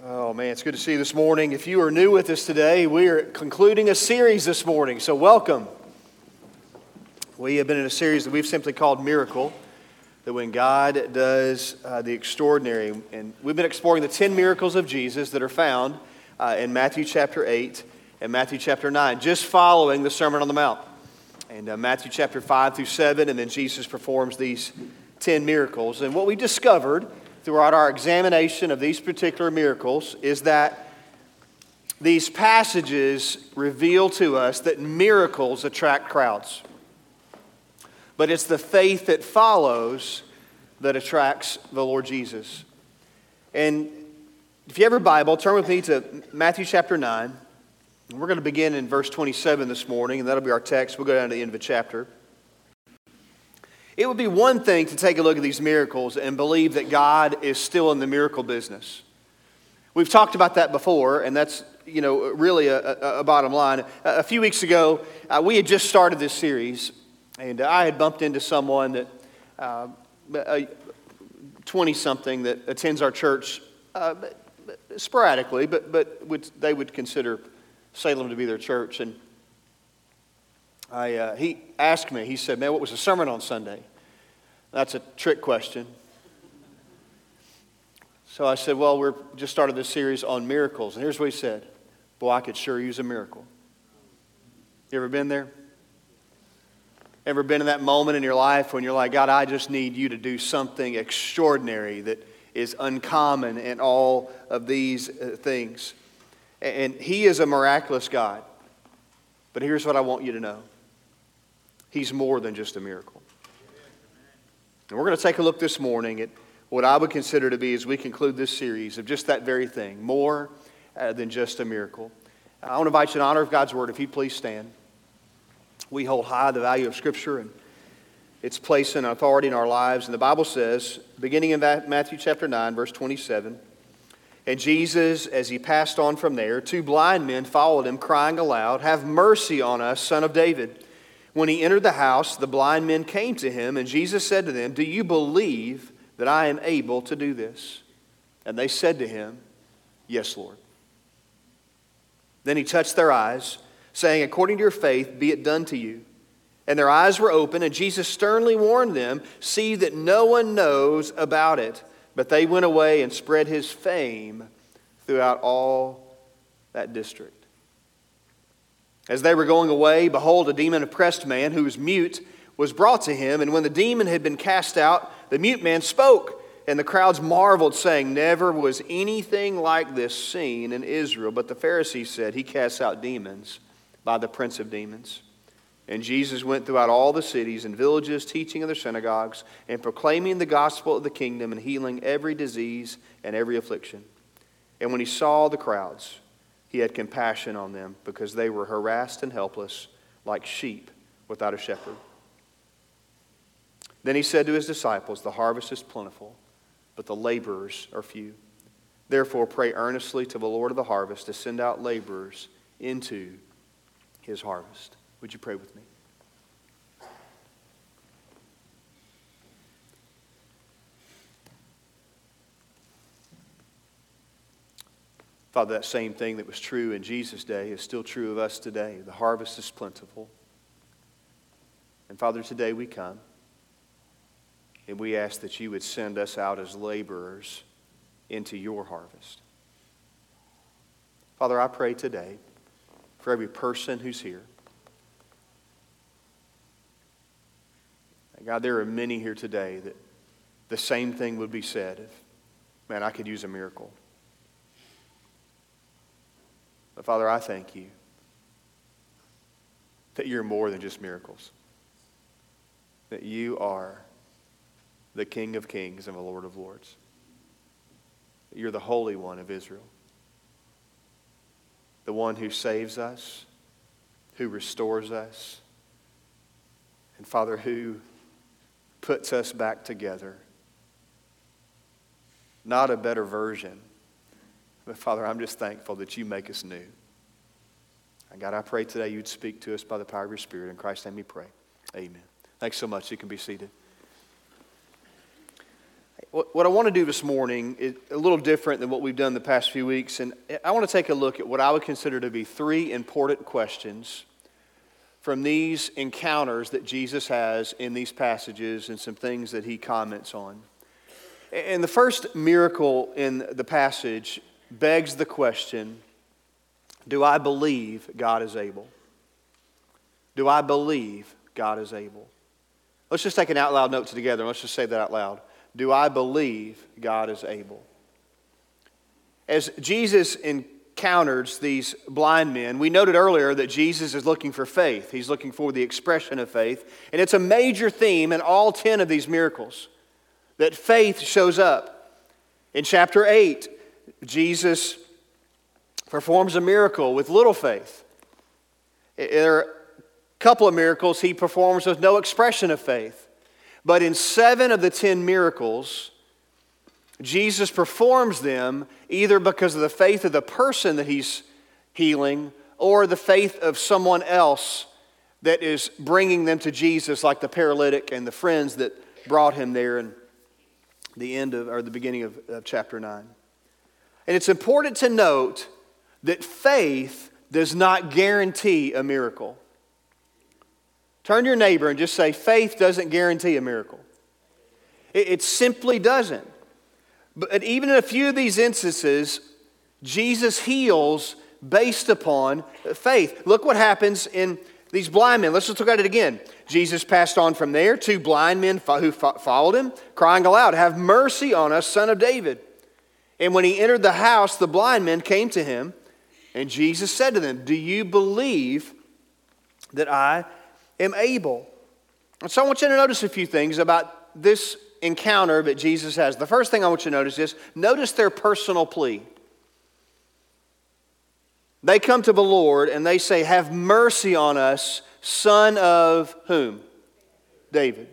Oh man, it's good to see you this morning. If you are new with us today, we are concluding a series this morning, so welcome. We have been in a series that we've simply called Miracle, that when God does the extraordinary, and we've been exploring the 10 miracles of Jesus that are found in Matthew chapter 8 and Matthew chapter 9, just following the Sermon on the Mount. And Matthew chapter 5 through 7, and then Jesus performs these 10 miracles. And what we discovered throughout our examination of these particular miracles is that these passages reveal to us that miracles attract crowds. But it's the faith that follows that attracts the Lord Jesus. And if you have your Bible, turn with me to Matthew chapter 9. We're going to begin in verse 27 this morning, and that'll be our text. We'll go down to the end of the chapter. It would be one thing to take a look at these miracles and believe that God is still in the miracle business. We've talked about that before, and that's really a bottom line. A few weeks ago, we had just started this series, and I had bumped into someone that, a 20-something that attends our church sporadically, but they would consider Salem to be their church. And he asked me, he said, "Man, what was the sermon on Sunday?" That's a trick question. So I said, "Well, we're just started this series on miracles." And here's what he said: "Boy, I could sure use a miracle." You ever been there? Ever been in that moment in your life when you're like, "God, I just need you to do something extraordinary that is uncommon in all of these things?" And He is a miraculous God. But here's what I want you to know. He's more than just a miracle. And we're going to take a look this morning at what I would consider to be, as we conclude this series, of just that very thing, more than just a miracle. I want to invite you in honor of God's Word, if you'd please stand. We hold high the value of Scripture and its place and authority in our lives. And the Bible says, beginning in Matthew chapter 9, verse 27, "And Jesus, as He passed on from there, 2 blind men followed Him, crying aloud, 'Have mercy on us, Son of David.' When He entered the house, the blind men came to Him, and Jesus said to them, 'Do you believe that I am able to do this?' And they said to Him, 'Yes, Lord.' Then He touched their eyes, saying, 'According to your faith, be it done to you.' And their eyes were open, and Jesus sternly warned them, 'See that no one knows about it.' But they went away and spread His fame throughout all that district. As they were going away, behold, a demon-oppressed man who was mute was brought to Him. And when the demon had been cast out, the mute man spoke. And the crowds marveled, saying, 'Never was anything like this seen in Israel.' But the Pharisees said, 'He casts out demons by the prince of demons.' And Jesus went throughout all the cities and villages, teaching in their synagogues and proclaiming the gospel of the kingdom and healing every disease and every affliction. And when He saw the crowds, He had compassion on them because they were harassed and helpless like sheep without a shepherd. Then He said to His disciples, 'The harvest is plentiful, but the laborers are few. Therefore pray earnestly to the Lord of the harvest to send out laborers into His harvest.'" Would you pray with me? Father, that same thing that was true in Jesus' day is still true of us today. The harvest is plentiful. And Father, today we come and we ask that You would send us out as laborers into Your harvest. Father, I pray today for every person who's here. God, there are many here today that the same thing would be said if, man, I could use a miracle. But Father, I thank You that You're more than just miracles. That You are the King of kings and the Lord of lords. That You're the Holy One of Israel. The one who saves us, who restores us, and Father, who puts us back together. Not a better version. But Father, I'm just thankful that You make us new. And God, I pray today You'd speak to us by the power of Your Spirit. In Christ's name we pray. Amen. Thanks so much. You can be seated. What I want to do this morning is a little different than what we've done the past few weeks, and I want to take a look at what I would consider to be three important questions from these encounters that Jesus has in these passages and some things that he comments on. And the first miracle in the passage begs the question, do I believe God is able? Do I believe God is able? Let's just take an out loud note together and let's just say that out loud. Do I believe God is able? As Jesus encounters these blind men, we noted earlier that Jesus is looking for faith. He's looking for the expression of faith. And it's a major theme in all 10 of these miracles, that faith shows up. In chapter 8, Jesus performs a miracle with little faith. There are a couple of miracles he performs with no expression of faith. But in 7 of the 10 miracles, Jesus performs them either because of the faith of the person that he's healing or the faith of someone else that is bringing them to Jesus, like the paralytic and the friends that brought him there in the beginning of chapter 9. And it's important to note that faith does not guarantee a miracle. Turn to your neighbor and just say, faith doesn't guarantee a miracle. It simply doesn't. But even in a few of these instances, Jesus heals based upon faith. Look what happens in these blind men. Let's just look at it again. Jesus passed on from there. 2 blind men who followed him, crying aloud, "Have mercy on us, Son of David." And when he entered the house, the blind men came to him, and Jesus said to them, "Do you believe that I am able?" And so I want you to notice a few things about this encounter that Jesus has. The first thing I want you to notice is, notice their personal plea. They come to the Lord and they say, "Have mercy on us, son of" whom? David.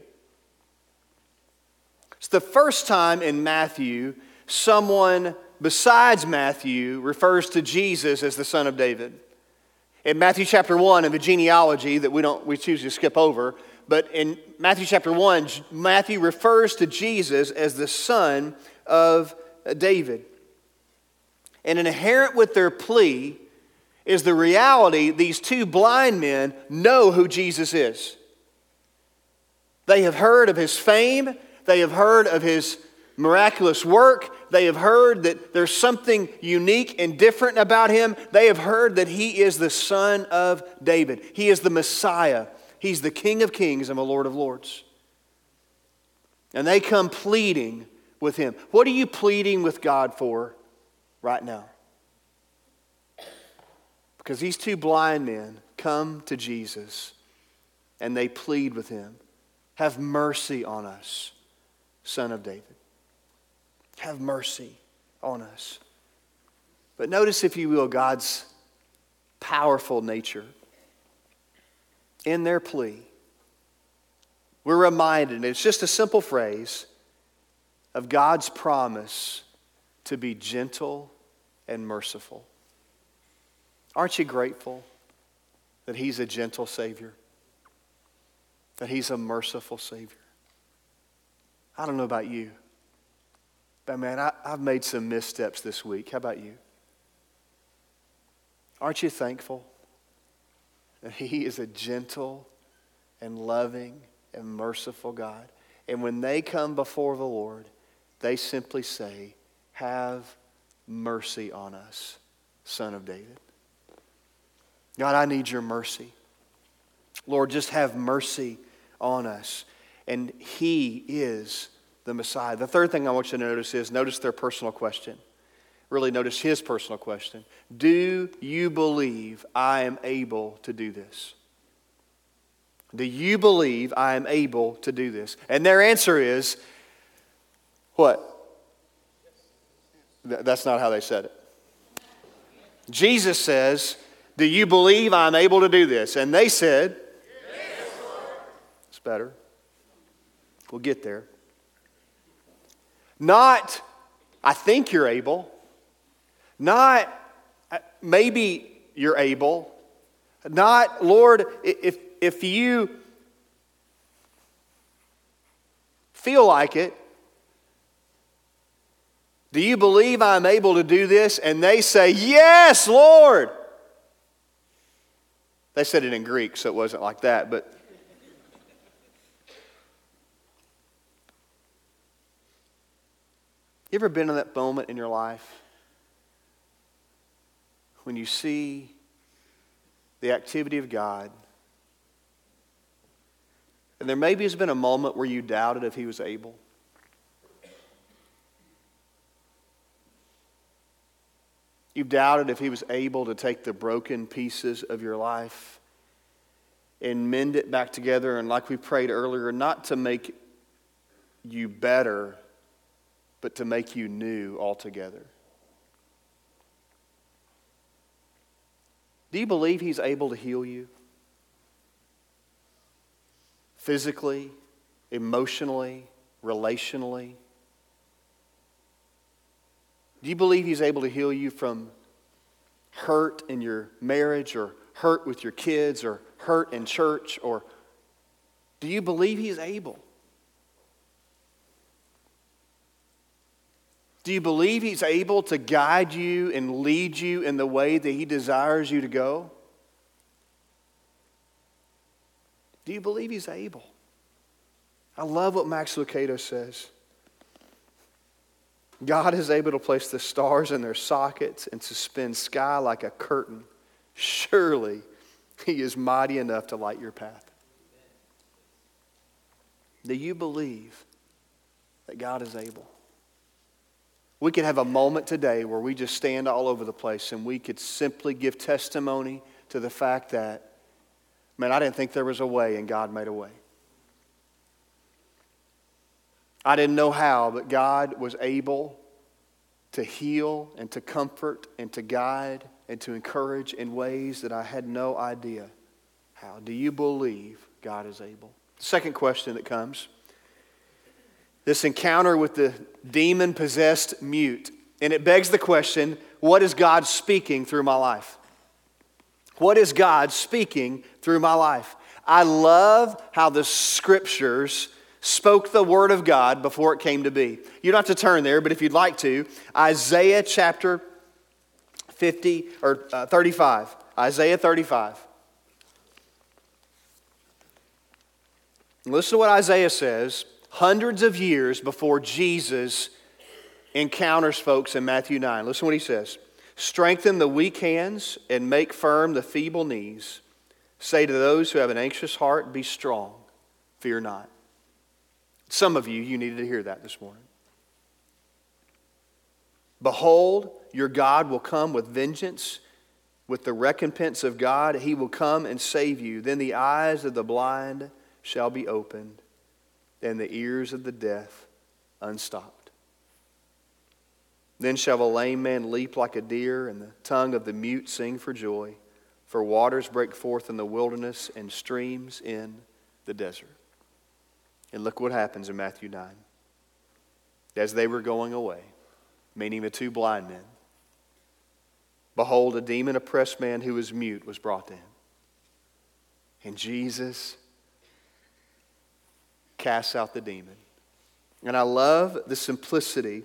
It's the first time in Matthew someone besides Matthew refers to Jesus as the son of David. In Matthew chapter 1, in the genealogy that we choose to skip over, but in Matthew chapter 1, Matthew refers to Jesus as the son of David. And inherent with their plea is the reality these 2 blind men know who Jesus is. They have heard of his fame. They have heard of his miraculous work. They have heard that there's something unique and different about him. They have heard that he is the son of David. He is the Messiah. He's the King of Kings and the Lord of Lords. And they come pleading with him. What are you pleading with God for right now? Because these 2 blind men come to Jesus and they plead with him, "Have mercy on us, Son of David." Have mercy on us. But notice, if you will, God's powerful nature. In their plea, we're reminded, and it's just a simple phrase, of God's promise to be gentle and merciful. Aren't you grateful that he's a gentle Savior? That he's a merciful Savior? I don't know about you, but man, I've made some missteps this week. How about you? Aren't you thankful that he is a gentle and loving and merciful God? And when they come before the Lord, they simply say, "Have mercy on us, Son of David." God, I need your mercy. Lord, just have mercy on us. And he is the Messiah. The third thing I want you to notice is, notice their personal question. Really notice his personal question. Do you believe I am able to do this? Do you believe I am able to do this? And their answer is, what? That's not how they said it. Jesus says, "Do you believe I'm able to do this?" And they said, "Yes, Lord." It's better. We'll get there. Not, "I think you're able." Not, "Maybe you're able." Not, "Lord, if you feel like it." Do you believe I'm able to do this? And they say, yes, Lord. They said it in Greek, so it wasn't like that, but you ever been in that moment in your life when you see the activity of God, and there maybe has been a moment where you doubted if He was able? You've doubted if He was able to take the broken pieces of your life and mend it back together, and like we prayed earlier, not to make you better, but to make you new altogether. Do you believe He's able to heal you? Physically, emotionally, relationally? Do you believe He's able to heal you from hurt in your marriage, or hurt with your kids, or hurt in church? Or do you believe He's able? Do you believe He's able to guide you and lead you in the way that He desires you to go? Do you believe He's able? I love what Max Lucado says. God is able to place the stars in their sockets and suspend sky like a curtain. Surely He is mighty enough to light your path. Do you believe that God is able? We could have a moment today where we just stand all over the place and we could simply give testimony to the fact that, man, I didn't think there was a way, and God made a way. I didn't know how, but God was able to heal and to comfort and to guide and to encourage in ways that I had no idea how. Do you believe God is able? The second question that comes, this encounter with the demon-possessed mute. And it begs the question, what is God speaking through my life? What is God speaking through my life? I love how the Scriptures spoke the Word of God before it came to be. You don't have to turn there, but if you'd like to, Isaiah chapter 35. Isaiah 35. Listen to what Isaiah says hundreds of years before Jesus encounters folks in Matthew 9. Listen to what he says. Strengthen the weak hands and make firm the feeble knees. Say to those who have an anxious heart, be strong, fear not. Some of you needed to hear that this morning. Behold, your God will come with vengeance, with the recompense of God. He will come and save you. Then the eyes of the blind shall be opened, and the ears of the deaf unstopped. Then shall a lame man leap like a deer, and the tongue of the mute sing for joy. For waters break forth in the wilderness, and streams in the desert. And look what happens in Matthew 9. As they were going away, meaning the two blind men, behold, a demon-oppressed man who was mute was brought to him. And Jesus casts out the demon. And I love the simplicity.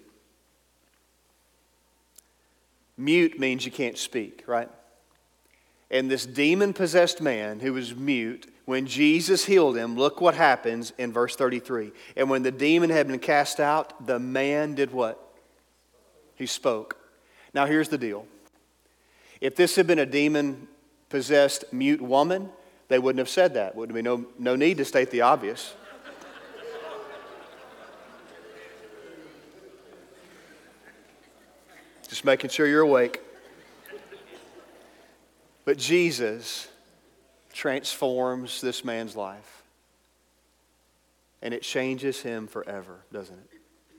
Mute means you can't speak, right? And this demon-possessed man who was mute, when Jesus healed him, look what happens in verse 33. And when the demon had been cast out, the man did what? He spoke. Now here's the deal. If this had been a demon-possessed mute woman, they wouldn't have said that. Would be no need to state the obvious. Just making sure you're awake. But Jesus transforms this man's life. And it changes him forever, doesn't it?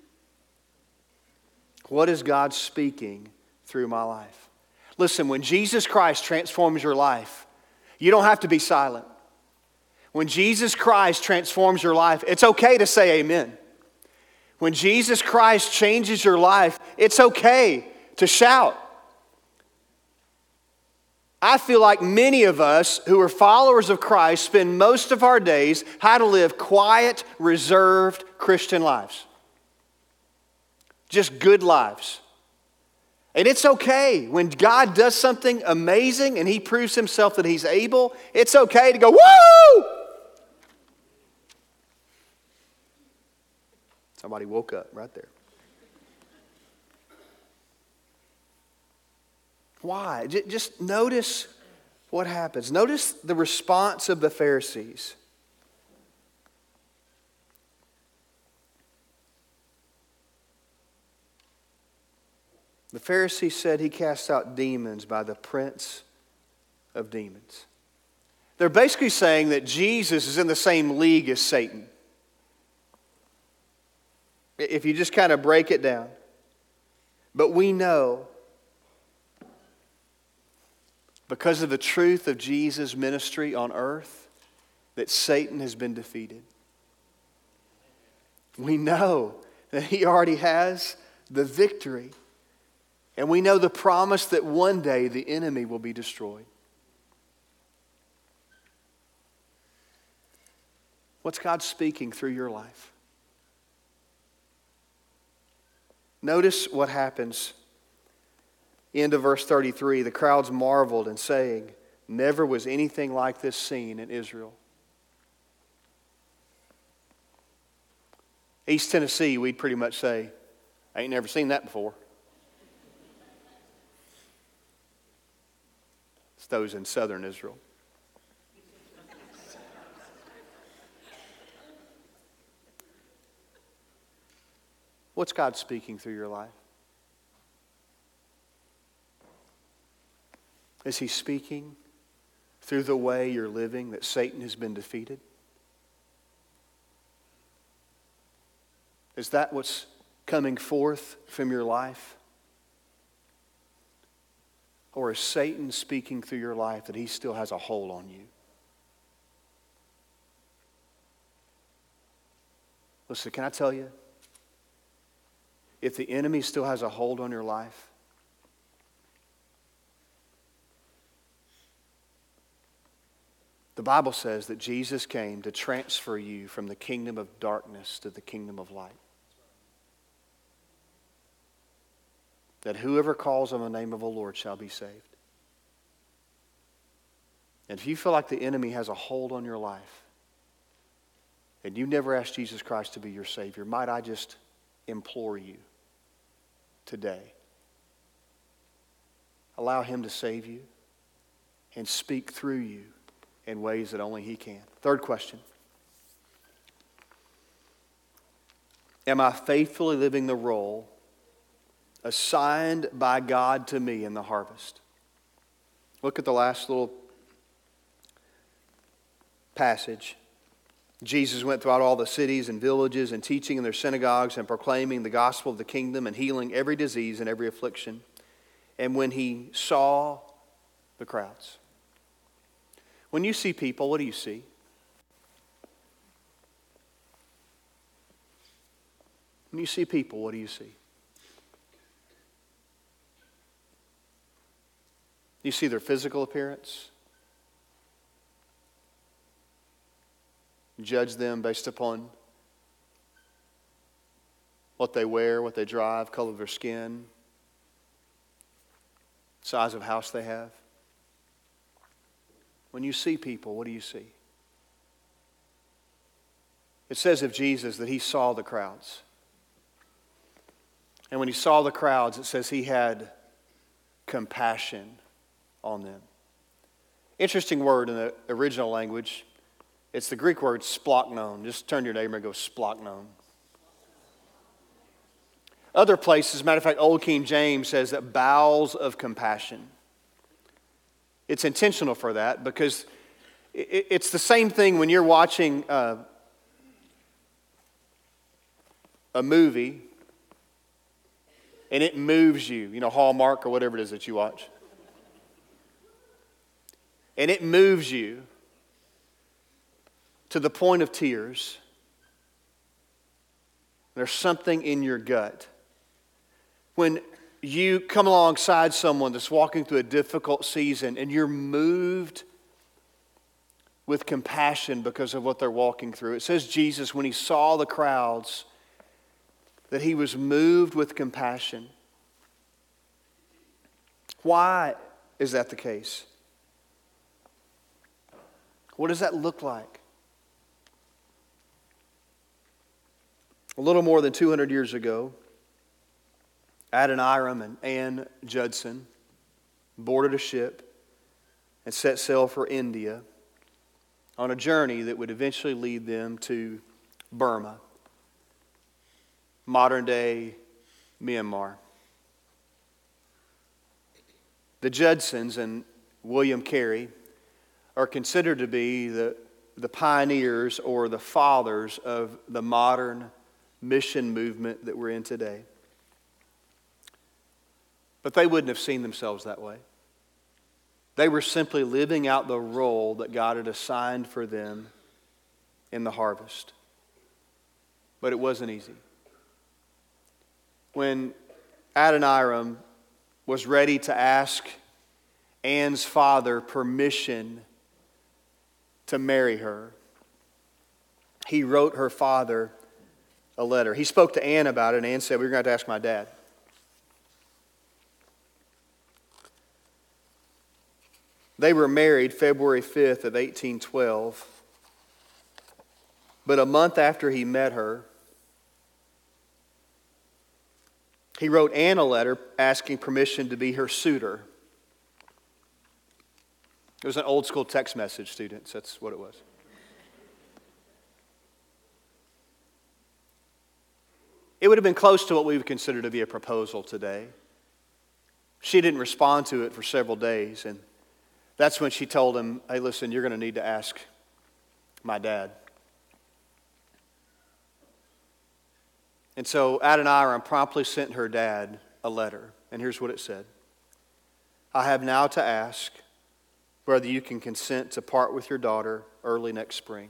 What is God speaking through my life? Listen, when Jesus Christ transforms your life, you don't have to be silent. When Jesus Christ transforms your life, it's okay to say amen. When Jesus Christ changes your life, it's okay to shout. I feel like many of us who are followers of Christ spend most of our days how to live quiet, reserved Christian lives. just good lives. And it's okay when God does something amazing and He proves Himself that He's able, it's okay to go, woo! Somebody woke up right there. Why? Just notice what happens. Notice the response of the Pharisees. The Pharisee said he cast out demons by the prince of demons. They're basically saying that Jesus is in the same league as Satan. If you just kind of break it down. But we know, because of the truth of Jesus' ministry on earth, that Satan has been defeated. We know that he already has the victory. And we know the promise that one day the enemy will be destroyed. What's God speaking through your life? Notice what happens. End of verse 33, the crowds marveled and saying, never was anything like this seen in Israel. East Tennessee, we'd pretty much say, I ain't never seen that before. It's those in southern Israel. What's God speaking through your life? Is He speaking through the way you're living that Satan has been defeated? Is that what's coming forth from your life? Or is Satan speaking through your life that he still has a hold on you? Listen, can I tell you? If the enemy still has a hold on your life, the Bible says that Jesus came to transfer you from the kingdom of darkness to the kingdom of light. That whoever calls on the name of the Lord shall be saved. And if you feel like the enemy has a hold on your life, and you've never asked Jesus Christ to be your Savior, might I just implore you today, allow Him to save you and speak through you in ways that only He can. Third question. Am I faithfully living the role assigned by God to me in the harvest? Look at the last little passage. Jesus went throughout all the cities and villages and teaching in their synagogues and proclaiming the gospel of the kingdom and healing every disease and every affliction. And when He saw the crowds. When you see people, what do you see? When you see people, what do you see? You see their physical appearance. Judge them based upon what they wear, what they drive, color of their skin, size of house they have. When you see people, what do you see? It says of Jesus that He saw the crowds. And when He saw the crowds, it says He had compassion on them. Interesting word in the original language. It's the Greek word splachnon. Just turn to your neighbor and go splachnon. Other places, matter of fact, Old King James says that bowels of compassion. It's intentional for that because it's the same thing when you're watching a movie and it moves you, Hallmark or whatever it is that you watch. And it moves you to the point of tears. There's something in your gut. When you come alongside someone that's walking through a difficult season and you're moved with compassion because of what they're walking through. It says Jesus, when He saw the crowds, that he was moved with compassion. Why is that the case? What does that look like? A little more than 200 years ago, Adoniram and Ann Judson boarded a ship and set sail for India on a journey that would eventually lead them to Burma, modern-day Myanmar. The Judsons and William Carey are considered to be the pioneers or the fathers of the modern mission movement that we're in today. But they wouldn't have seen themselves that way. They were simply living out the role that God had assigned for them in the harvest. But it wasn't easy. When Adoniram was ready to ask Ann's father permission to marry her, he wrote her father a letter. He spoke to Ann about it, and Ann said, "We're going to have to ask my dad." They were married February 5th of 1812. But a month after he met her, he wrote Ann a letter asking permission to be her suitor. It was an old school text message, students. That's what it was. It would have been close to what we would consider to be a proposal today. She didn't respond to it for several days, and that's when she told him, "Hey, listen, you're going to need to ask my dad." And so Adoniram promptly sent her dad a letter, and here's what it said. "I have now to ask whether you can consent to part with your daughter early next spring,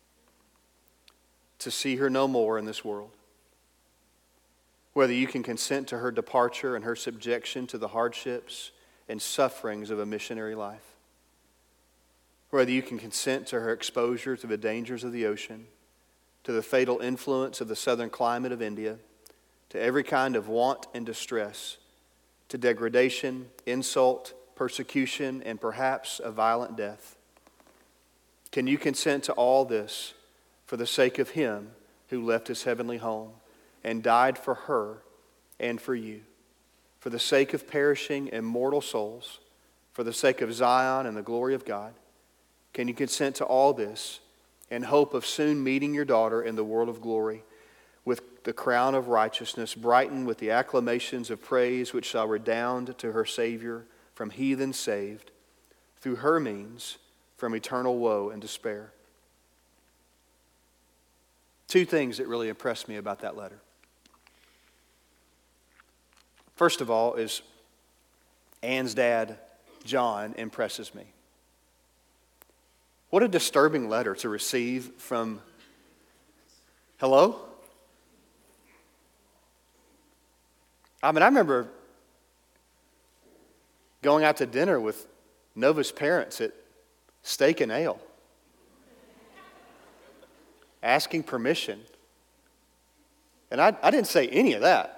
to see her no more in this world. Whether you can consent to her departure and her subjection to the hardships and sufferings of a missionary life. Whether you can consent to her exposure to the dangers of the ocean, to the fatal influence of the southern climate of India, to every kind of want and distress, to degradation, insult, persecution, and perhaps a violent death. Can you consent to all this for the sake of him who left his heavenly home and died for her and for you, for the sake of perishing immortal souls, for the sake of Zion and the glory of God? Can you consent to all this in hope of soon meeting your daughter in the world of glory with the crown of righteousness, brightened with the acclamations of praise which shall redound to her Savior from heathen saved, through her means from eternal woe and despair?" Two things that really impressed me about that letter. First of all is Ann's dad, John, impresses me. What a disturbing letter to receive from, hello? I mean, I remember going out to dinner with Nova's parents at Steak and Ale, asking permission. And I didn't say any of that.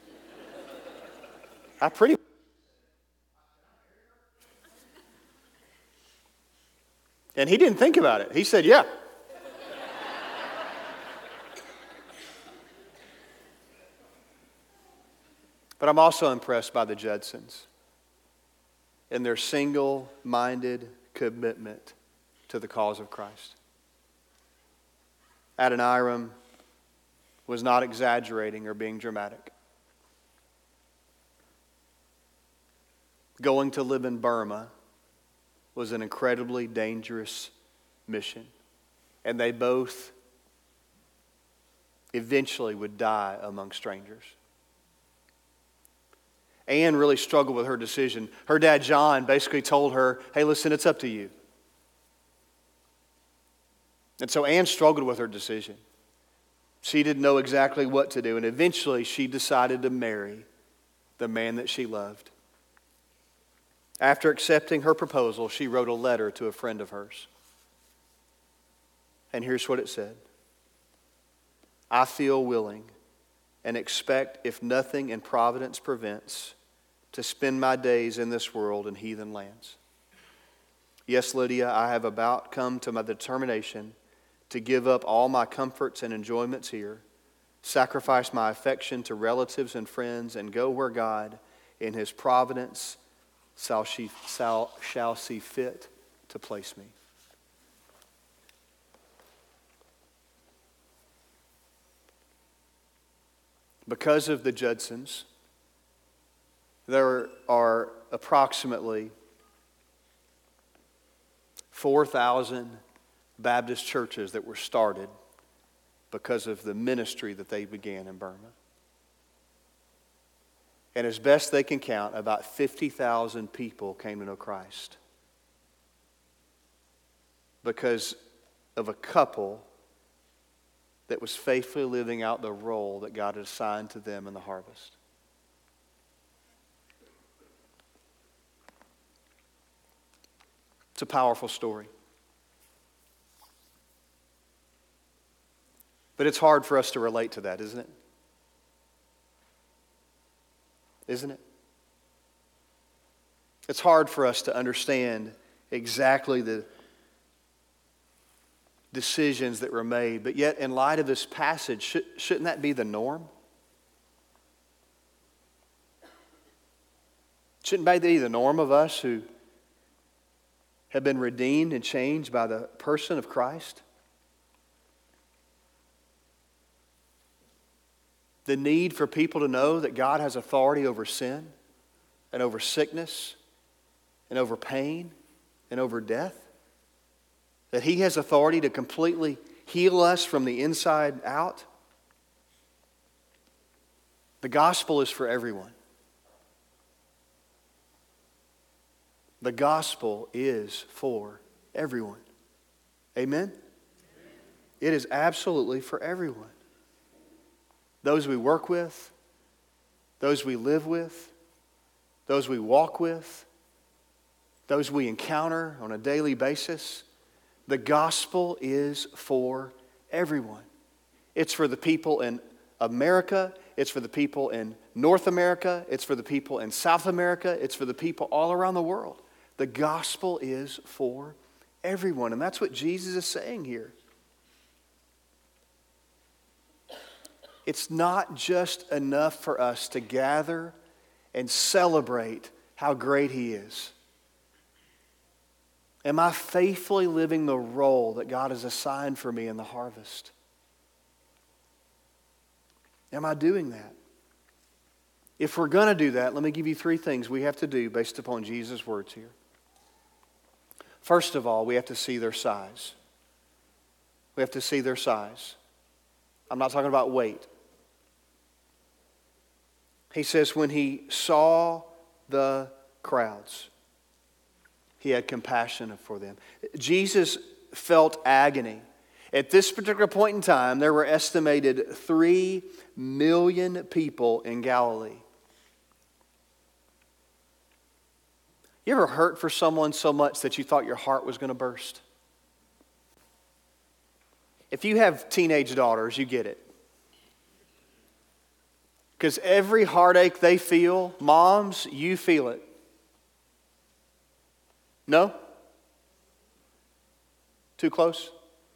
And he didn't think about it. He said, "Yeah." But I'm also impressed by the Judsons and their single-minded commitment to the cause of Christ. Adoniram was not exaggerating or being dramatic. Going to live in Burma was an incredibly dangerous mission, and they both eventually would die among strangers. Ann really struggled with her decision. Her dad, John, basically told her, "Hey, listen, it's up to you." And so Ann struggled with her decision. She didn't know exactly what to do, and eventually she decided to marry the man that she loved. After accepting her proposal, she wrote a letter to a friend of hers. And here's what it said. "I feel willing and expect, if nothing in providence prevents, to spend my days in this world in heathen lands. Yes, Lydia, I have about come to my determination to give up all my comforts and enjoyments here, sacrifice my affection to relatives and friends, and go where God, in His providence, shall see fit to place me. Because of the Judsons, there are approximately 4,000 Baptist churches that were started because of the ministry that they began in Burma. And as best they can count, about 50,000 people came to know Christ because of a couple that was faithfully living out the role that God had assigned to them in the harvest. It's a powerful story. But it's hard for us to relate to that, isn't it? Isn't it? It's hard for us to understand exactly the decisions that were made, but yet in light of this passage, shouldn't that be the norm? Shouldn't that be the norm of us who have been redeemed and changed by the person of Christ? The need for people to know that God has authority over sin and over sickness and over pain and over death. That He has authority to completely heal us from the inside out. The gospel is for everyone. The gospel is for everyone. Amen? It is absolutely for everyone. Those we work with, those we live with, those we walk with, those we encounter on a daily basis. The gospel is for everyone. It's for the people in America. It's for the people in North America. It's for the people in South America. It's for the people all around the world. The gospel is for everyone. And that's what Jesus is saying here. It's not just enough for us to gather and celebrate how great He is. Am I faithfully living the role that God has assigned for me in the harvest? Am I doing that? If we're going to do that, let me give you 3 things we have to do based upon Jesus' words here. First of all, we have to see their size. We have to see their size. I'm not talking about weight. He says when He saw the crowds, He had compassion for them. Jesus felt agony. At this particular point in time, there were estimated 3 million people in Galilee. You ever hurt for someone so much that you thought your heart was going to burst? If you have teenage daughters, you get it. Because every heartache they feel, moms, you feel it. No? Too close?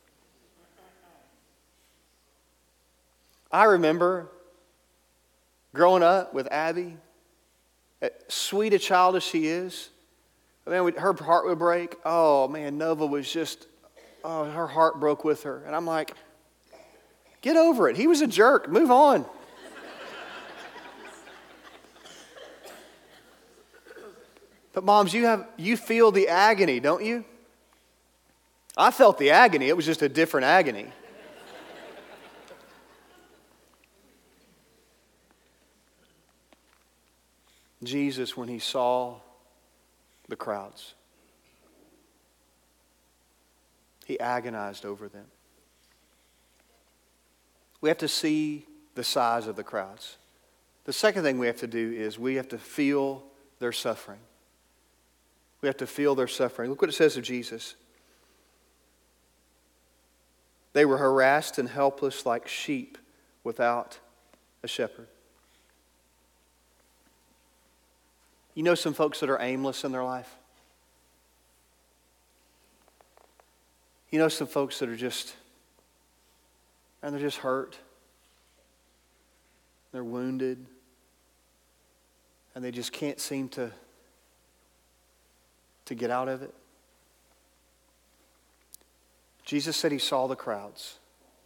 I remember growing up with Abby, sweet a child as she is, man, her heart would break. Oh, man, Nova was just, her heart broke with her. And I'm like, get over it. He was a jerk. Move on. But moms, you feel the agony, don't you? I felt the agony. It was just a different agony. Jesus, when He saw the crowds, He agonized over them. We have to see the size of the crowds. The second thing we have to do is we have to feel their suffering. We have to feel their suffering. Look what it says of Jesus. They were harassed and helpless like sheep without a shepherd. You know some folks that are aimless in their life? You know some folks that are just, and they're just hurt. They're wounded. And they just can't seem to get out of it. Jesus said he saw the crowds.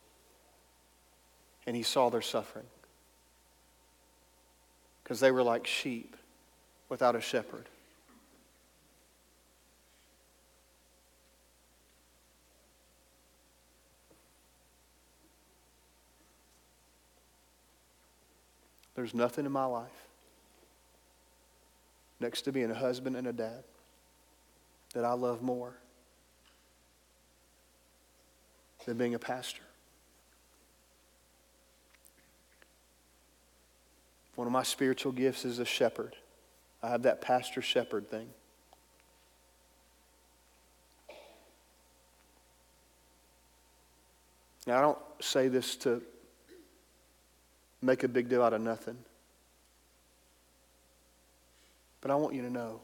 And he saw their suffering. Because they were like sheep without a shepherd. There's nothing in my life next to being a husband and a dad that I love more than being a pastor. One of my spiritual gifts is a shepherd. I have that pastor-shepherd thing. Now, I don't say this to make a big deal out of nothing. But I want you to know,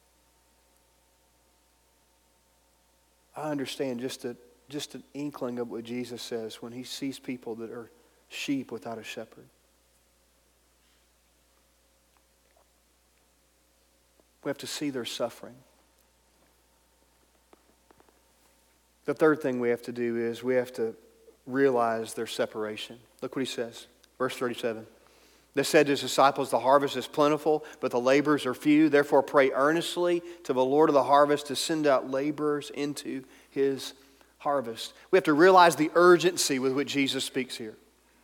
I understand just an inkling of what Jesus says when he sees people that are sheep without a shepherd. We have to see their suffering. The third thing we have to do is we have to realize their separation. Look what he says. Verse 37. They said to his disciples, the harvest is plentiful, but the laborers are few. Therefore pray earnestly to the Lord of the harvest to send out laborers into his harvest. We have to realize the urgency with which Jesus speaks here.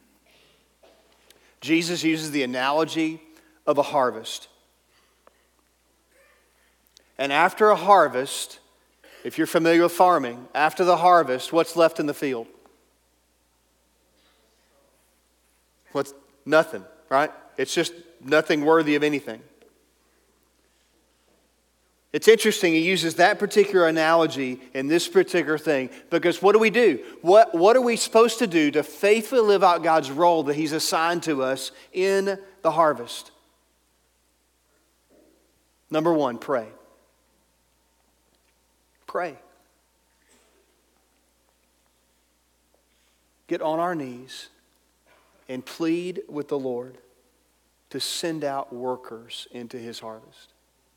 Jesus uses the analogy of a harvest. And after a harvest, if you're familiar with farming, after the harvest, what's left in the field? What's nothing, right? It's just nothing worthy of anything. It's interesting he uses that particular analogy in this particular thing because what do? What are we supposed to do to faithfully live out God's role that he's assigned to us in the harvest? Number one, pray. Pray. Get on our knees and plead with the Lord to send out workers into his harvest.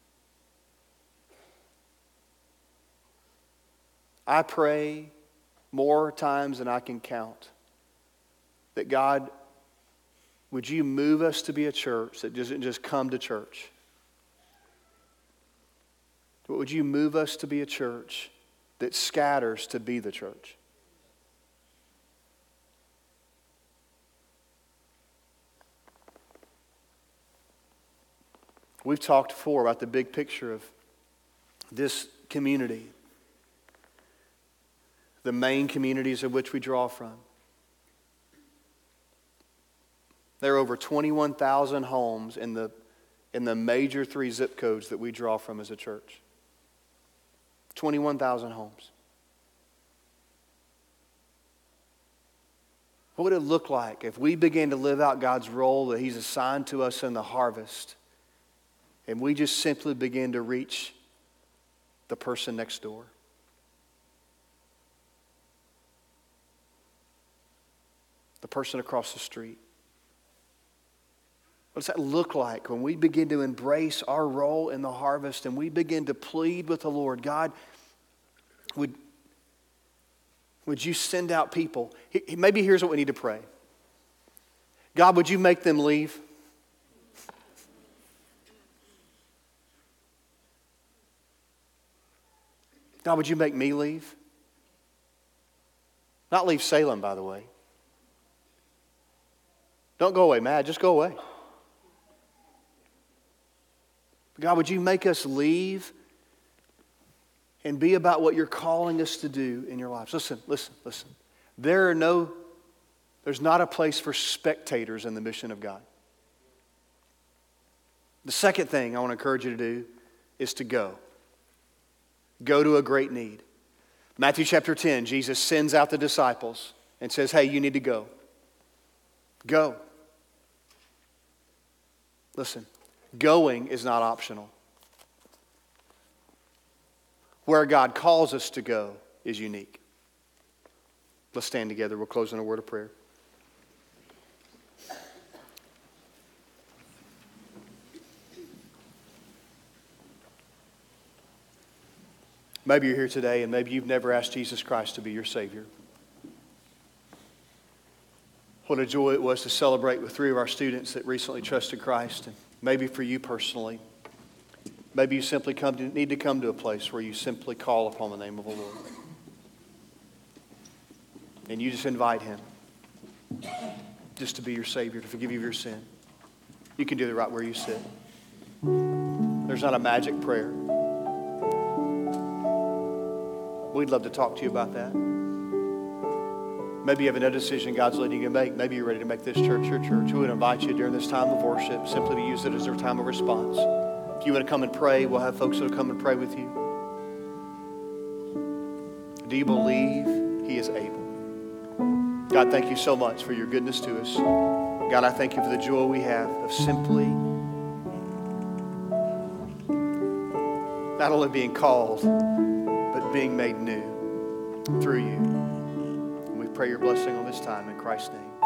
I pray more times than I can count that God, would you move us to be a church that doesn't just come to church? But would you move us to be a church that scatters to be the church? We've talked before about the big picture of this community, the main communities of which we draw from. There are over 21,000 homes in the major 3 zip codes that we draw from as a church. 21,000 homes. What would it look like if we began to live out God's role that he's assigned to us in the harvest? And we just simply begin to reach the person next door. The person across the street. What does that look like when we begin to embrace our role in the harvest and we begin to plead with the Lord? God, would you send out people? Maybe here's what we need to pray. God, would you make them leave? God, would you make me leave? Not leave Salem, by the way. Don't go away, Matt. Just go away. God, would you make us leave and be about what you're calling us to do in your lives? Listen. There's not a place for spectators in the mission of God. The second thing I want to encourage you to do is to go. Go to a great need. Matthew chapter 10, Jesus sends out the disciples and says, hey, you need to go. Go. Listen, going is not optional. Where God calls us to go is unique. Let's stand together. We'll close in a word of prayer. Maybe you're here today and maybe you've never asked Jesus Christ to be your Savior. What a joy it was to celebrate with 3 of our students that recently trusted Christ. And maybe for you personally, maybe you simply need to come to a place where you simply call upon the name of the Lord. And you just invite Him just to be your Savior, to forgive you of your sin. You can do that right where you sit. There's not a magic prayer. We'd love to talk to you about that. Maybe you have another decision God's leading you to make. Maybe you're ready to make this church your church. We would invite you during this time of worship simply to use it as our time of response. If you want to come and pray, we'll have folks that will come and pray with you. Do you believe He is able? God, thank you so much for your goodness to us. God, I thank you for the joy we have of simply not only being called, but being made new through you. And we pray your blessing on this time in Christ's name.